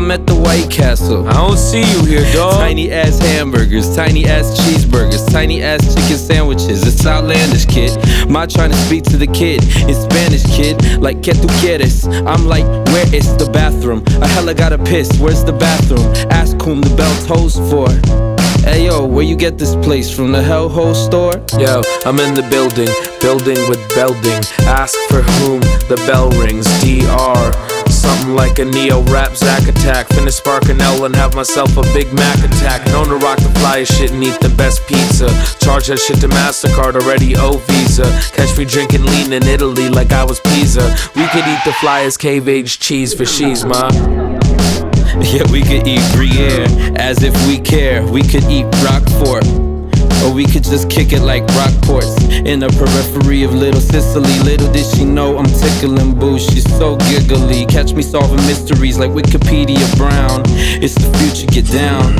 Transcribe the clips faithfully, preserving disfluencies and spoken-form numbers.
I'm at the White Castle. I don't see you here, dog. Tiny ass hamburgers, tiny ass cheeseburgers, tiny ass chicken sandwiches. It's outlandish, kid. Ma trying to speak to the kid in Spanish, kid. Like, ¿qué tú quieres? I'm like, where is the bathroom? I hella gotta piss, where's the bathroom? Ask whom the bell tolls for. Hey yo, where you get this place? From the Hellhole store? Yo, I'm in the building, building with building. Ask for whom the bell rings. D R Something like a neo-rap Zack attack. Finna spark an L and have myself a Big Mac attack. Known to rock the flyest shit and eat the best pizza. Charge that shit to MasterCard, already owe Visa. Catch me drinking lean in Italy like I was Pisa. We could eat the flyest cave-aged cheese for she's, ma. Yeah, we could eat Gruyere as if we care. We could eat Roquefort, or we could just kick it like Rockports in the periphery of Little Sicily. Little did she know I'm tickling boo. She's so giggly. Catch me solving mysteries like Wikipedia Brown. It's the future, get down.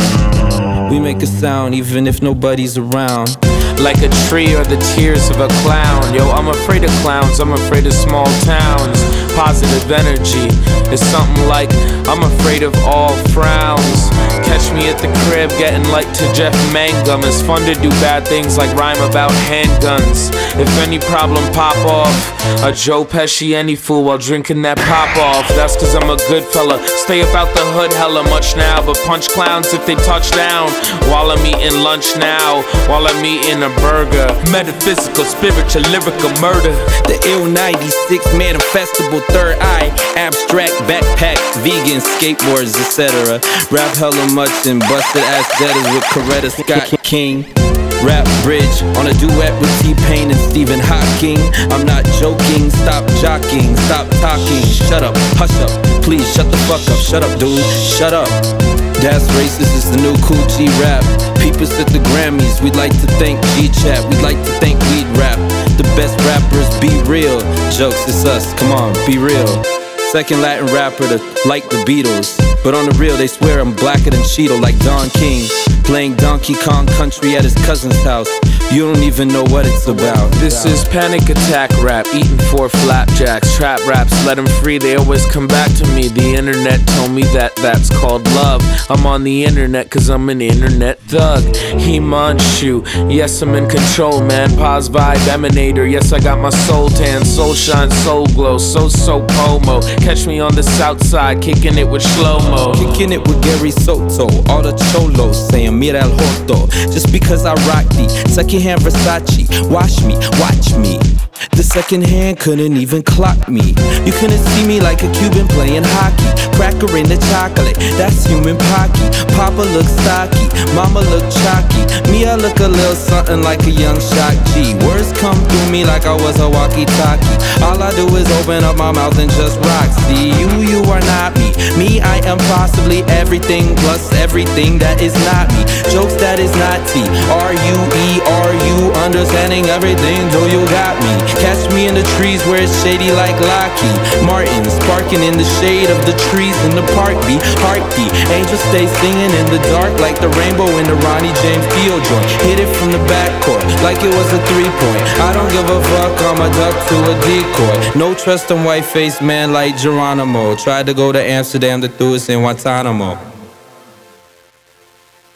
We make a sound even if nobody's around. Like a tree or the tears of a clown. Yo, I'm afraid of clowns, I'm afraid of small towns. Positive energy is something like I'm afraid of all frowns. Catch me at the crib getting light to Jeff Mangum. It's fun to do bad things like rhyme about handguns. If any problem pop off, a Joe Pesci any fool while drinking that pop off. That's cause I'm a good fella. Stay about the hood hella much now, but punch clowns if they touch down. While I'm eating lunch now, while I'm eating a burger. Metaphysical, spiritual, lyrical murder. The ill ninety-six manifestable third eye. Abstract backpacks, vegan skateboards, et cetera. Rap hella much and busted ass debtors with Coretta Scott King. Rap bridge on a duet with T-Pain and Stephen Hawking. I'm not joking, stop jocking, stop talking. Shut up, hush up, please shut the fuck up. Shut up, dude, shut up. That's racist is the new cool G rap. People at the Grammys, we'd like to thank G-Chat. We'd like to thank Weed Rap. The best rappers, be real. Jokes, it's us, come on, be real. Second Latin rapper to like the Beatles. But on the real, they swear I'm blacker than Cheeto, like Don King. Playing Donkey Kong Country at his cousin's house. You don't even know what it's about. This is panic attack rap, eating four flapjacks. Trap raps, let them free, they always come back to me. The internet told me that that's called love. I'm on the internet cause I'm an internet thug. Himanshu, yes I'm in control, man. Pause vibe emanator, yes I got my soul tan. Soul shine, soul glow, so so pomo. Catch me on the south side, kicking it with slow-mo. Kicking it with Gary Soto. All the cholos saying mira el joto. Just because I rock the secondhand Versace. Watch me, watch me. The second hand couldn't even clock me. You couldn't see me like a Cuban playing hockey. Cracker in the chocolate, that's human pocky. Papa look stocky, mama look chalky. Me, I look a little something like a young Shock G. Words come through me like I was a walkie-talkie. All I do is open up my mouth and just rock. See, you, you are not me. Me, I am possibly everything plus everything that is not me. Jokes that is not T. R U E, are you understanding everything till you got me? Catch me in the trees where it's shady like Lockheed Martin, sparking in the shade of the trees in the park. Be heartbeat, angels stay singing in the dark like the rainbow in the Ronnie James Dio joint. Hit it from the backcourt like it was a three-point. I don't give a fuck, I'm a duck to a decoy. No trust in white-faced man like Geronimo. Tried to go to Amsterdam, to threw us in Guantanamo.